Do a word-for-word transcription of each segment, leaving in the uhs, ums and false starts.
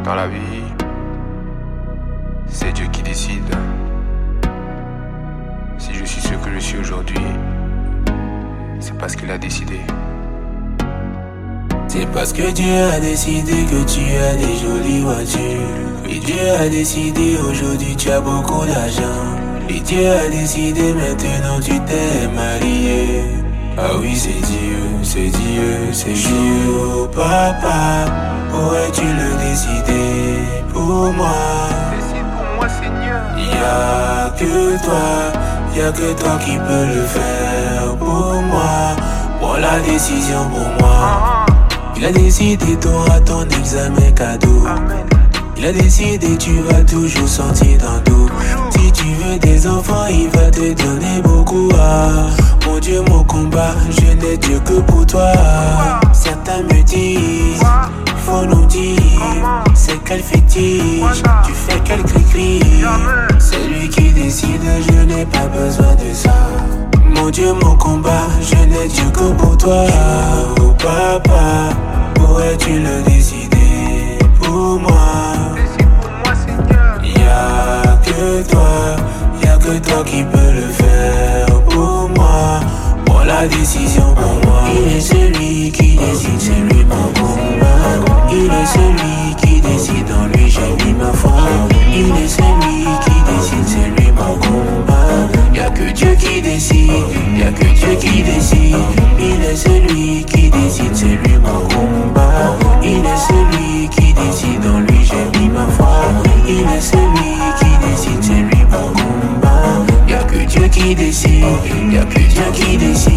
Dans la vie, c'est Dieu qui décide. Si je suis ce que je suis aujourd'hui, c'est parce qu'il a décidé. C'est parce que Dieu a décidé que tu as des jolies voitures. Et Dieu a décidé aujourd'hui tu as beaucoup d'argent. Et Dieu a décidé maintenant tu t'es marié. Ah oui c'est Dieu, c'est Dieu, c'est Dieu. Oh papa, aurais-tu le décidé pour moi? Décide pour moi Seigneur. Y'a que toi, y'a que toi qui peux le faire pour moi. Prends la décision pour moi. Il a décidé t'auras ton examen cadeau. Amen. Il a décidé tu vas toujours sentir dans tout. Si tu veux des enfants il va te donner beaucoup. Ah, mon Dieu mon combat, je n'ai Dieu que pour toi. Certains me disent, faut nous dire, c'est quel fétiche, tu fais quel cri-cri. C'est lui qui décide, je n'ai pas besoin de ça. Mon Dieu mon combat, je n'ai Dieu que pour toi. Oh papa, pourrais-tu le décider pour moi? Décide pour moi Seigneur. Y'a que toi, y'a que toi qui peux le faire pour moi. Prends la décision pour moi. Il est celui qui décide, c'est lui mon combat. Il est celui qui décide, en lui j'ai mis ma foi. Il est celui qui décide, c'est lui mon combat. Y'a que Dieu qui décide, y'a que Dieu qui décide. Il est celui qui décide, c'est lui mon combat. Il est celui qui décide, en lui j'ai mis ma foi. Il est celui qui décide, c'est lui mon combat. Y'a que Dieu qui décide, y'a que Dieu qui décide.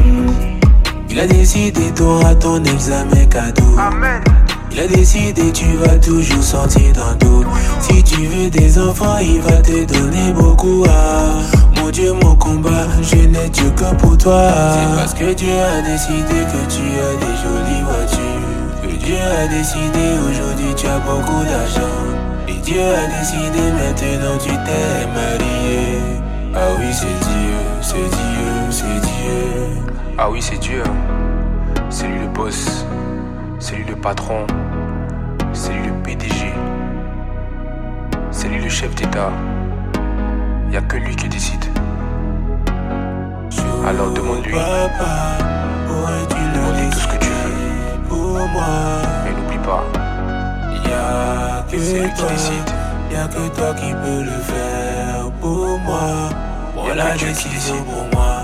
Il a décidé t'auras ton examen cadeau. Amen. Il a décidé tu vas toujours sortir dans tout. Si tu veux des enfants il va te donner beaucoup. Ah, mon Dieu mon combat, je n'ai Dieu que pour toi. C'est parce que Dieu a décidé que tu as des jolies voitures. Que Dieu a décidé aujourd'hui tu as beaucoup d'argent. Et Dieu a décidé maintenant tu t'es marié. Ah oui c'est Dieu, c'est Dieu, c'est Dieu. Ah oui c'est Dieu. C'est lui le boss. C'est lui le patron. C'est lui le P D G. C'est lui le chef d'État. Y a que lui qui décide. Alors demande-lui. Demande-lui tout ce que tu veux. Pour moi. Mais n'oublie pas, Y'a que c'est lui qui toi, décide. y'a que toi qui peux le faire pour moi. Prends Y'a la que Dieu qui décision décide. pour moi.